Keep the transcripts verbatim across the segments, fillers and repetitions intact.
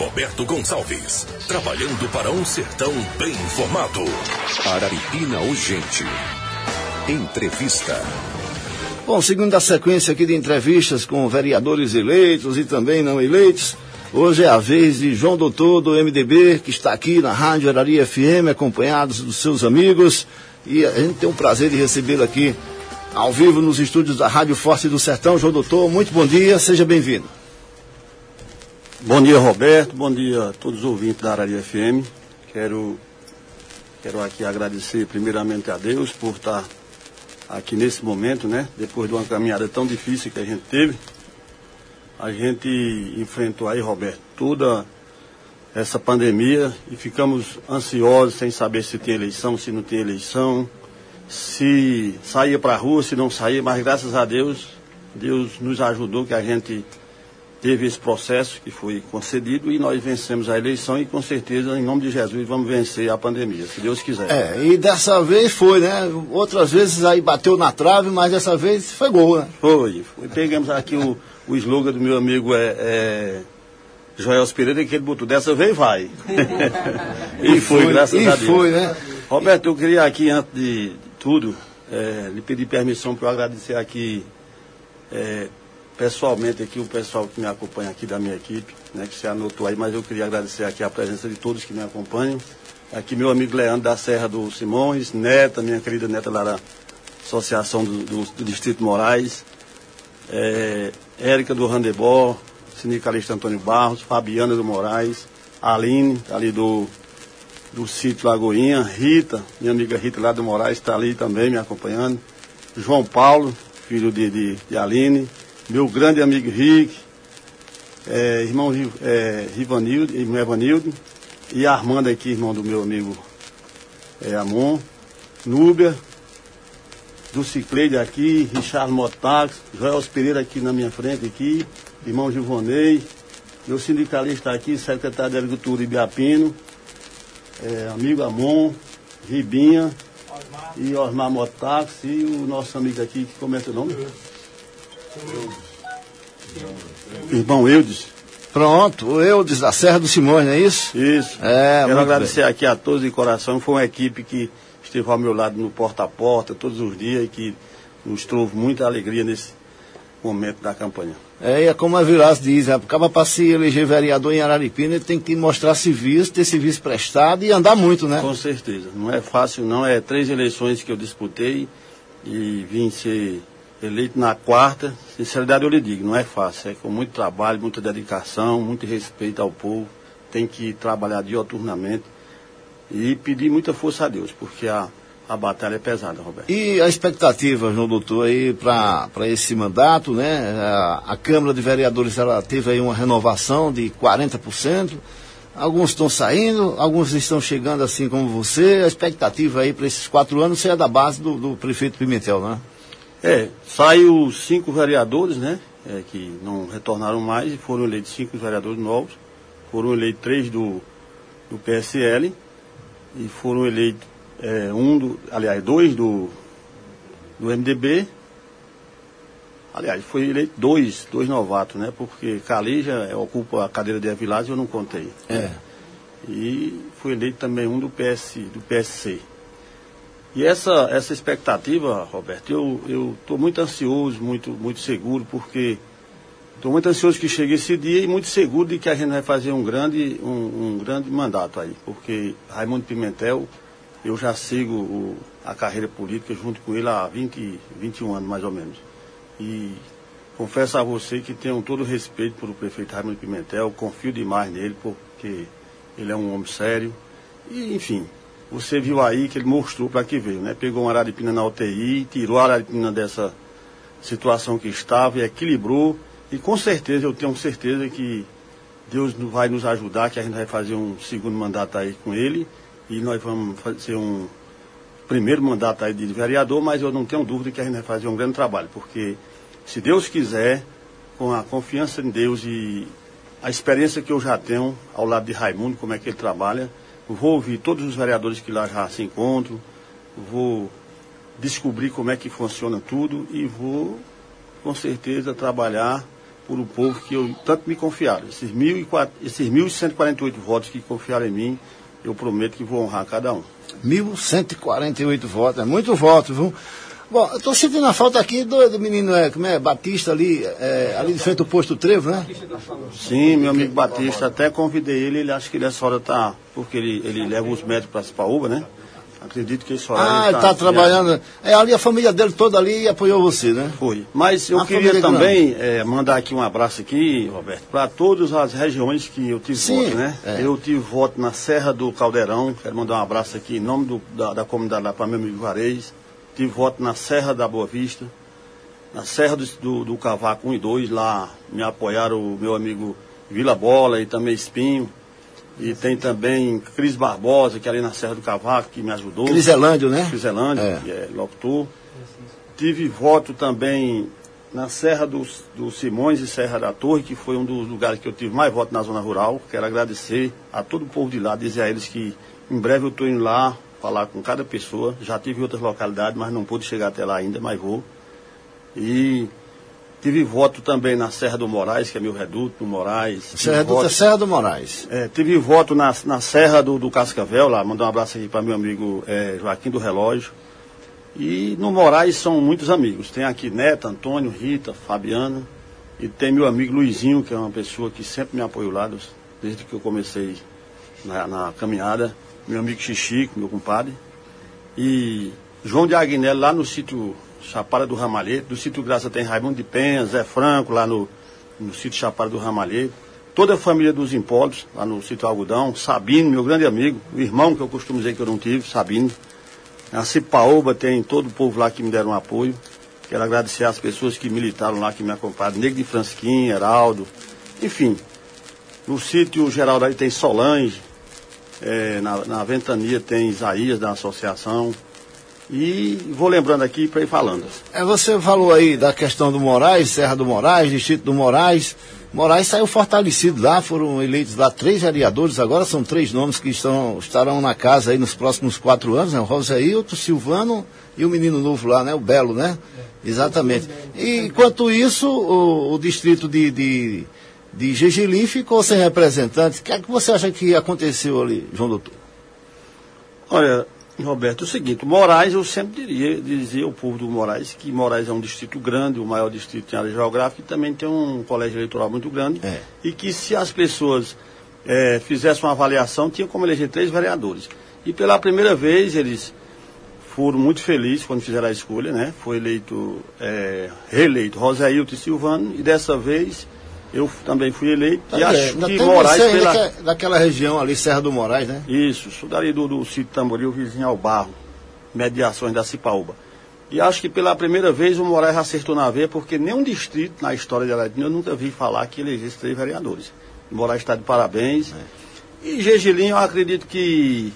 Roberto Gonçalves, trabalhando para um sertão bem informado. Araripina Urgente. Entrevista. Bom, seguindo a sequência aqui de entrevistas com vereadores eleitos e também não eleitos, hoje é a vez de João Doutor do M D B, que está aqui na Rádio Araria F M, acompanhados dos seus amigos, e a gente tem o prazer de recebê-lo aqui ao vivo nos estúdios da Rádio Forte do Sertão. João Doutor, muito bom dia, seja bem-vindo. Bom dia, Roberto, bom dia a todos os ouvintes da Araria F M. Quero, quero aqui agradecer primeiramente a Deus por estar aqui nesse momento, né? Depois de uma caminhada tão difícil que a gente teve. A gente enfrentou aí, Roberto, toda essa pandemia e ficamos ansiosos sem saber se tem eleição, se não tem eleição, se saía para a rua, se não saía, mas graças a Deus, Deus nos ajudou que a gente teve esse processo que foi concedido e nós vencemos a eleição e com certeza, em nome de Jesus, vamos vencer a pandemia, se Deus quiser. É, e dessa vez foi, né? Outras vezes aí bateu na trave, mas dessa vez foi gol, né? Foi. foi. Pegamos aqui o, o slogan do meu amigo é, é Joel Pereira, que ele botou, dessa vez vai. e, e foi, foi, graças e a Deus. E foi, né? Roberto, eu queria aqui, antes de tudo, é, lhe pedir permissão para eu agradecer aqui é, pessoalmente aqui o pessoal que me acompanha aqui da minha equipe, né, que se anotou aí, mas eu queria agradecer aqui a presença de todos que me acompanham. Aqui meu amigo Leandro da Serra do Simões, Neta, minha querida Neta lá da Associação do, do, do Distrito Moraes, é, Érica do Randebol, sindicalista Antônio Barros, Fabiana do Moraes, Aline, ali do, do sítio Lagoinha, Rita, minha amiga Rita lá do Moraes, está ali também me acompanhando, João Paulo, filho de, de, de Aline, meu grande amigo Rick, é, irmão é, Rivanildo, irmão Evanildo, e Armando aqui, irmão do meu amigo é, Amon, Núbia, do Cicleide aqui, Richard Motax, Joel Pereira aqui na minha frente aqui, irmão Gilvonei, meu sindicalista aqui, secretário de Agricultura Ibiapino, é, amigo Amon, Ribinha, Osmar. E Osmar Motax, e o nosso amigo aqui, como é seu nome? Irmão Eudes. Pronto, o Eudes da Serra do Simões, não é isso? Isso. É, quero agradecer bem. Aqui a todos de coração. Foi uma equipe que esteve ao meu lado no porta a porta todos os dias e que nos trouxe muita alegria nesse momento da campanha. É, e é como a Vilas diz, acaba para se eleger vereador em Araripina, ele tem que mostrar serviço, ter serviço prestado e andar muito, né? Com certeza. Não é fácil, não. É três eleições que eu disputei e vim ser eleito na quarta. Sinceridade eu lhe digo, não é fácil, é com muito trabalho, muita dedicação, muito respeito ao povo, tem que trabalhar dioturnamente e pedir muita força a Deus, porque a, a batalha é pesada, Roberto. E a expectativa, João Doutor, aí para esse mandato, né? A, a Câmara de Vereadores, ela teve aí uma renovação de quarenta por cento, alguns estão saindo, alguns estão chegando assim como você, a expectativa aí para esses quatro anos é da base do, do prefeito Pimentel, né? É, saiu cinco vereadores, né, é, que não retornaram mais e foram eleitos cinco vereadores novos, foram eleitos três do, do P S L e foram eleitos é, um do, aliás, dois do, do M D B, aliás, foi eleito dois, dois novatos, né, porque Calija é, ocupa a cadeira de Avilás e eu não contei. É. E foi eleito também um do, P S, do P S C. E essa, essa expectativa, Roberto, eu estou muito ansioso, muito, muito seguro, porque estou muito ansioso que chegue esse dia e muito seguro de que a gente vai fazer um grande, um, um grande mandato aí, porque Raimundo Pimentel, eu já sigo o, a carreira política junto com ele há vinte, vinte e um anos mais ou menos. E confesso a você que tenho todo o respeito pelo prefeito Raimundo Pimentel, confio demais nele, porque ele é um homem sério, e enfim... Você viu aí que ele mostrou para que veio, né? Pegou uma Araripina na U T I, tirou a Araripina dessa situação que estava e equilibrou. E com certeza, eu tenho certeza que Deus vai nos ajudar, que a gente vai fazer um segundo mandato aí com ele. E nós vamos fazer um primeiro mandato aí de vereador, mas eu não tenho dúvida que a gente vai fazer um grande trabalho. Porque, se Deus quiser, com a confiança em Deus e a experiência que eu já tenho ao lado de Raimundo, como é que ele trabalha, vou ouvir todos os vereadores que lá já se encontram, vou descobrir como é que funciona tudo e vou, com certeza, trabalhar por o povo que eu tanto me confiaram. Esses mil e cento e quarenta e oito votos que confiaram em mim, eu prometo que vou honrar cada um. mil cento e quarenta e oito votos, é muito voto, viu? Bom, eu estou sentindo a falta aqui do, do menino, é, como é, Batista ali, é, ali de frente ao posto Trevo, né? Sim, meu amigo Batista, até convidei ele, ele acha que nessa hora tá, porque ele, ele leva os médicos para Cipaúba, né? Acredito que esse horário Ah, ele está tá trabalhando, é ali a família dele toda ali apoiou você, né? Foi, mas eu a queria também é, mandar aqui um abraço aqui, Roberto, para todas as regiões que eu tive Sim, voto, né? É. Eu tive voto na Serra do Caldeirão, quero mandar um abraço aqui em nome do, da, da comunidade lá para meu amigo Varez. Tive voto na Serra da Boa Vista, na Serra do, do, do Cavaco um e dois, lá me apoiaram o meu amigo Vila Bola e também Espinho. E tem também Cris Barbosa, que é ali na Serra do Cavaco, que me ajudou. Criselândio, né? Criselândio, é. que é locutor. Tive voto também na Serra dos, dos Simões e Serra da Torre, que foi um dos lugares que eu tive mais voto na zona rural. Quero agradecer a todo o povo de lá, dizer a eles que em breve eu estou indo lá falar com cada pessoa. Já tive em outras localidades, mas não pude chegar até lá ainda, mas vou. E tive voto também na Serra do Moraes, que é meu reduto, no Moraes. Serra do, voto, Serra do Moraes. É, tive voto na, na Serra do, do Cascavel, lá, mandar um abraço aqui para meu amigo é, Joaquim do Relógio. E no Moraes são muitos amigos. Tem aqui Neto, Antônio, Rita, Fabiana. E tem meu amigo Luizinho, que é uma pessoa que sempre me apoiou lá, desde que eu comecei na, na caminhada. Meu amigo Xixico, meu compadre. E João de Aguinello, lá no sítio Chapada do Ramalhete. Do sítio Graça tem Raimundo de Penha, Zé Franco, lá no, no sítio Chapada do Ramalhete. Toda a família dos Impólitos, lá no sítio Algodão. Sabino, meu grande amigo, o irmão que eu costumo dizer que eu não tive, Sabino. Na Cipaúba tem todo o povo lá que me deram apoio. Quero agradecer às pessoas que militaram lá, que me acompanharam. Negro de Fransquim, Heraldo, enfim. No sítio Geraldo aí tem Solange. É, na, na Ventania tem Isaías da associação. E vou lembrando aqui para ir falando. É, você falou aí da questão do Moraes, Serra do Moraes, Distrito do Moraes. Moraes saiu fortalecido lá, foram eleitos lá três vereadores, agora são três nomes que estão, estarão na casa aí nos próximos quatro anos, né? O Rosailton, Silvano e o menino novo lá, né? O Belo, né? É. Exatamente. E enquanto isso, o, o distrito de, de, de Gergelim ficou sem representante. O que é que você acha que aconteceu ali, João Doutor? Olha, Roberto, é o seguinte, Moraes, eu sempre diria, dizia ao povo do Moraes que Moraes é um distrito grande, o maior distrito em área geográfica, e também tem um colégio eleitoral muito grande, é. E que se as pessoas é, fizessem uma avaliação, tinha como eleger três vereadores. E pela primeira vez eles foram muito felizes quando fizeram a escolha, né? Foi eleito, é, reeleito Rosailton e Silvano, e dessa vez eu também fui eleito. Tá, e é, acho que Moraes... Pela... Que é daquela região ali, Serra do Moraes, né? Isso, sou dali do, do sítio Tamboril, vizinho ao Barro, mediações da Cipaúba. E acho que pela primeira vez o Moraes acertou na veia, porque nenhum distrito na história de Aladim eu nunca vi falar que elegesse três vereadores. O Moraes está de parabéns. É. E Gergelim, eu acredito que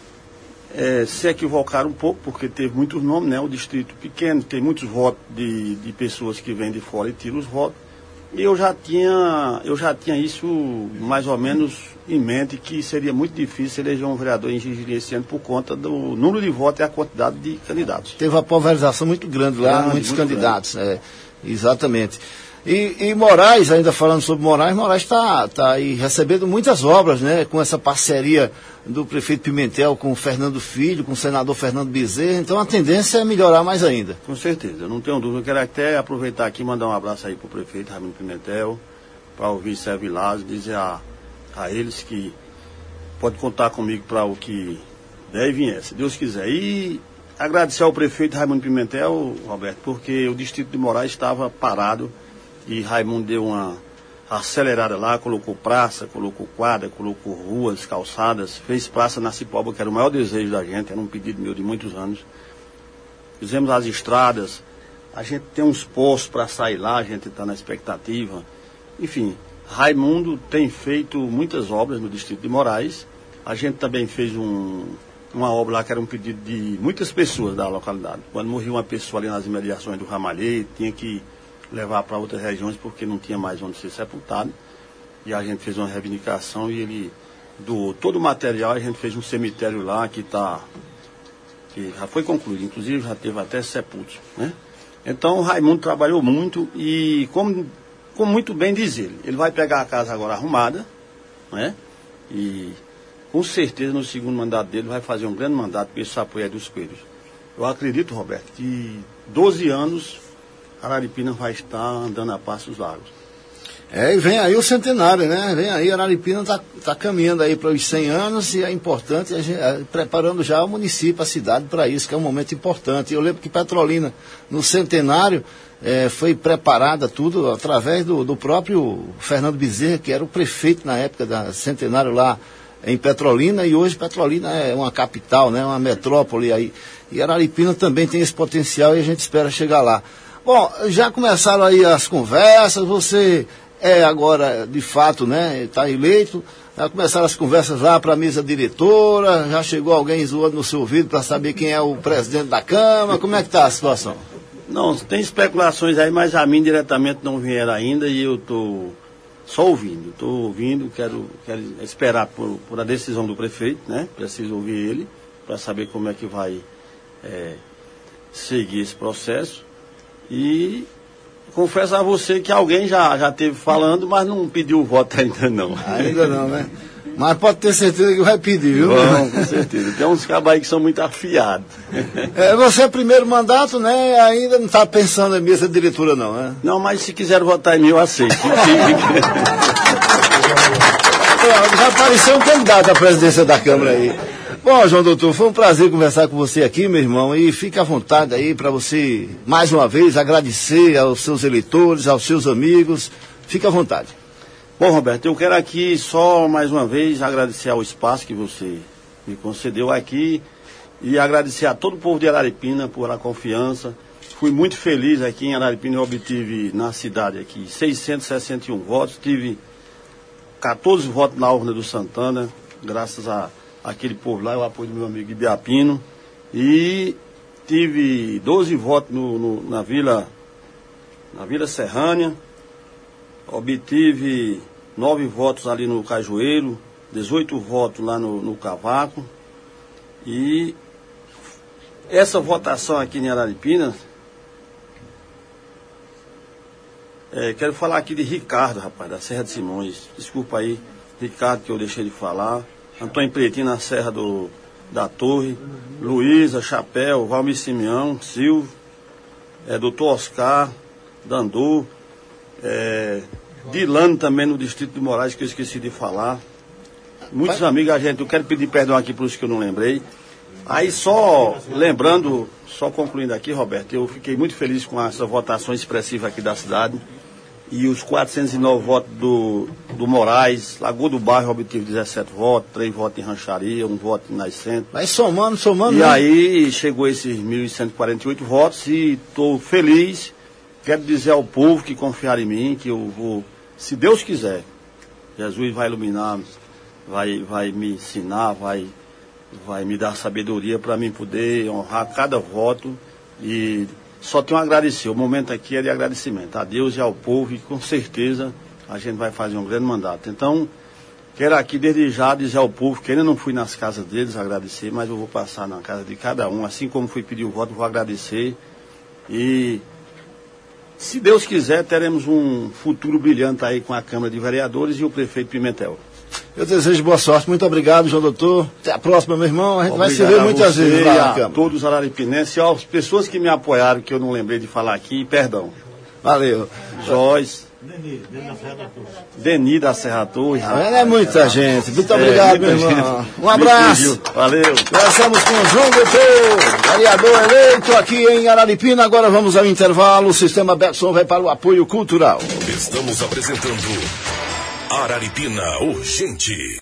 é, se equivocaram um pouco, porque teve muitos nomes, né? O distrito pequeno, tem muitos votos de, de pessoas que vêm de fora e tiram os votos. E eu já tinha, eu já tinha isso mais ou menos em mente, que seria muito difícil eleger um vereador em Gergelim esse ano por conta do número de votos e a quantidade de candidatos. Teve uma pulverização muito grande lá, grande, muitos muito candidatos. É, exatamente. E, e Moraes, ainda falando sobre Moraes, Moraes está tá aí recebendo muitas obras, né? Com essa parceria do prefeito Pimentel com o Fernando Filho, com o senador Fernando Bezerra. Então a tendência é melhorar mais ainda. Com certeza, eu não tenho dúvida. Eu quero até aproveitar aqui e mandar um abraço aí para o prefeito Raimundo Pimentel, para o vice Vilazo, dizer a, a eles que pode contar comigo para o que der e vier, se Deus quiser. E agradecer ao prefeito Raimundo Pimentel, Roberto, porque o distrito de Moraes estava parado. E Raimundo deu uma acelerada lá, colocou praça, colocou quadra, colocou ruas, calçadas, fez praça na Cipaúba, que era o maior desejo da gente, era um pedido meu de muitos anos. Fizemos as estradas, a gente tem uns postos para sair lá, a gente está na expectativa. Enfim, Raimundo tem feito muitas obras no distrito de Moraes. A gente também fez um, uma obra lá que era um pedido de muitas pessoas da localidade. Quando morria uma pessoa ali nas imediações do Ramalhete, tinha que levar para outras regiões porque não tinha mais onde ser sepultado. E a gente fez uma reivindicação e ele doou todo o material. A gente fez um cemitério lá que está, que já foi concluído, inclusive já teve até sepultos, né? Então o Raimundo trabalhou muito e como como muito bem diz ele, ele vai pegar a casa agora arrumada, né? E com certeza no segundo mandato dele vai fazer um grande mandato com esse apoio dos coelhos. Eu acredito, Roberto, que doze anos Araripina vai estar andando a passos largos. É, e vem aí o centenário, né? Vem aí, Araripina está tá caminhando aí para os cem anos e é importante, a gente, é, preparando já o município, a cidade para isso, que é um momento importante. Eu lembro que Petrolina, no centenário, é, foi preparada tudo através do, do próprio Fernando Bezerra, que era o prefeito na época da centenário lá em Petrolina, e hoje Petrolina é uma capital, né? Uma metrópole aí. E Araripina também tem esse potencial e a gente espera chegar lá. Bom, já começaram aí as conversas, você é agora, de fato, né, está eleito, já começaram as conversas lá para a mesa diretora, já chegou alguém zoando no seu ouvido para saber quem é o presidente da Câmara, como é que está a situação? Não, tem especulações aí, mas a mim diretamente não vieram ainda e eu estou só ouvindo, estou ouvindo, quero, quero esperar por, por a decisão do prefeito, né, preciso ouvir ele para saber como é que vai é, seguir esse processo. E confesso a você que alguém já, já esteve falando, mas não pediu o voto ainda não. Ainda não, né? Mas pode ter certeza que vai pedir, viu? Bom, com certeza. Tem uns cabos aí que são muito afiados. É, você é primeiro mandato, né? Ainda não está pensando em mesa diretora não, né? Não, mas se quiser votar em mim, eu aceito. Já apareceu um candidato à presidência da Câmara aí. Bom, João Doutor, foi um prazer conversar com você aqui, meu irmão, e fique à vontade aí para você, mais uma vez, agradecer aos seus eleitores, aos seus amigos. Fique à vontade. Bom, Roberto, eu quero aqui só, mais uma vez, agradecer ao espaço que você me concedeu aqui e agradecer a todo o povo de Araripina por a confiança. Fui muito feliz aqui em Araripina, eu obtive na cidade aqui seiscentos e sessenta e um votos, tive quatorze votos na urna do Santana, graças a aquele povo lá, o apoio do meu amigo Ibiapino, e tive doze votos no, no, na Vila na Vila Serrânia, obtive nove votos ali no Cajueiro, dezoito votos lá no, no Cavaco, e essa votação aqui em Araripina, é, quero falar aqui de Ricardo, rapaz, da Serra de Simões, desculpa aí, Ricardo, que eu deixei de falar, Antônio Pretinho na Serra do, da Torre, Luísa, Chapéu, Valmir Simeão, Silvio, é, doutor Oscar, Dandu, é, Dilano também no Distrito de Moraes, que eu esqueci de falar. Muitos Vai. amigos, a gente, eu quero pedir perdão aqui por isso que eu não lembrei. Aí só lembrando, só concluindo aqui, Roberto, eu fiquei muito feliz com essa votação expressiva aqui da cidade. E os quatrocentos e nove votos do, do Moraes, Lagoa do Bairro obtive dezessete votos, três votos em Rancharia, um voto em Nascente. Vai somando, somando. E né? aí chegou esses mil cento e quarenta e oito votos e estou feliz. Quero dizer ao povo que confiar em mim, que eu vou, se Deus quiser, Jesus vai iluminar, vai, vai me ensinar, vai, vai me dar sabedoria para mim poder honrar cada voto e só tenho a agradecer. O momento aqui é de agradecimento a Deus e ao povo e com certeza a gente vai fazer um grande mandato. Então, quero aqui desde já dizer ao povo que ainda não fui nas casas deles agradecer, mas eu vou passar na casa de cada um, assim como fui pedir o voto, vou agradecer e se Deus quiser teremos um futuro brilhante aí com a Câmara de Vereadores e o prefeito Pimentel. Eu desejo boa sorte, muito obrigado, João Doutor. Até a próxima, meu irmão. A gente obrigado vai se ver muitas vezes lá na Câmara. A todos os araripinenses e às pessoas que me apoiaram, que eu não lembrei de falar aqui, perdão. Valeu. Joyce. Deni da Serra Torre. Ah, é muita gente. Muito obrigado, é, meu irmão. Gente. Um abraço. Valeu. Conversamos com o João Doutor, vereador eleito aqui em Araripina. Agora vamos ao intervalo. O Sistema Betson vai para o apoio cultural. Estamos apresentando Araripina Urgente.